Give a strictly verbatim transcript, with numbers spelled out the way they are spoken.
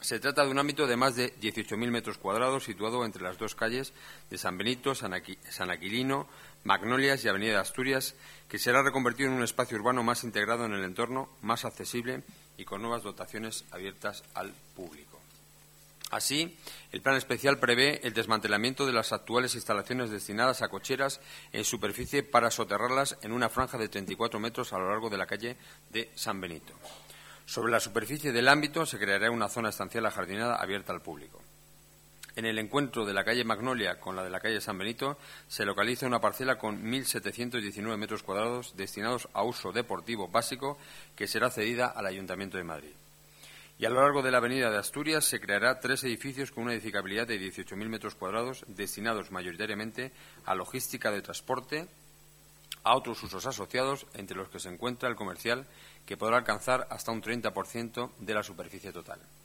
Se trata de un ámbito de más de dieciocho mil metros cuadrados situado entre las dos calles de San Benito, San, Aqui- San Aquilino, Magnolias y Avenida de Asturias, que será reconvertido en un espacio urbano más integrado en el entorno, más accesible y con nuevas dotaciones abiertas al público. Así, el plan especial prevé el desmantelamiento de las actuales instalaciones destinadas a cocheras en superficie para soterrarlas en una franja de treinta y cuatro metros a lo largo de la calle de San Benito. Sobre la superficie del ámbito se creará una zona estancial ajardinada abierta al público. En el encuentro de la calle Magnolia con la de la calle San Benito se localiza una parcela con mil setecientos diecinueve metros cuadrados destinados a uso deportivo básico que será cedida al Ayuntamiento de Madrid. Y a lo largo de la avenida de Asturias se creará tres edificios con una edificabilidad de dieciocho mil metros cuadrados destinados mayoritariamente a logística de transporte, a otros usos asociados, entre los que se encuentra el comercial, que podrá alcanzar hasta un treinta por ciento de la superficie total.